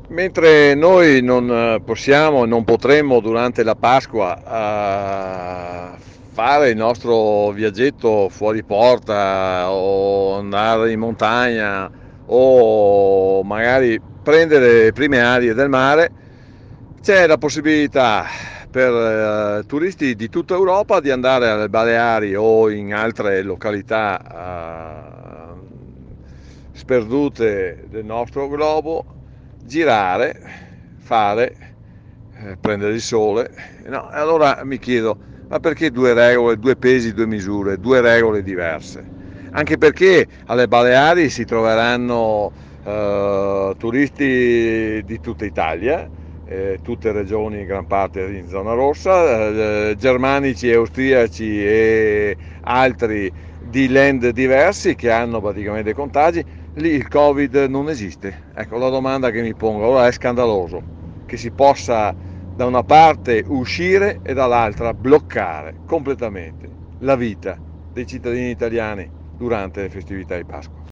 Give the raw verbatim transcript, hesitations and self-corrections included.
Mentre noi non possiamo e non potremmo durante la Pasqua eh, fare il nostro viaggetto fuori porta o andare in montagna o magari prendere le prime arie del mare, c'è la possibilità per eh, turisti di tutta Europa di andare alle Baleari o in altre località eh, sperdute del nostro globo, girare, fare, eh, prendere il sole. No, e allora mi chiedo, ma perché due regole, due pesi, due misure, due regole diverse? Anche perché alle Baleari si troveranno eh, turisti di tutta Italia, eh, tutte regioni, gran parte in zona rossa, eh, germanici, austriaci e altri di land diversi che hanno praticamente contagi. Lì il Covid non esiste. Ecco, la domanda che mi pongo ora è scandaloso che si possa da una parte uscire e dall'altra bloccare completamente la vita dei cittadini italiani durante le festività di Pasqua.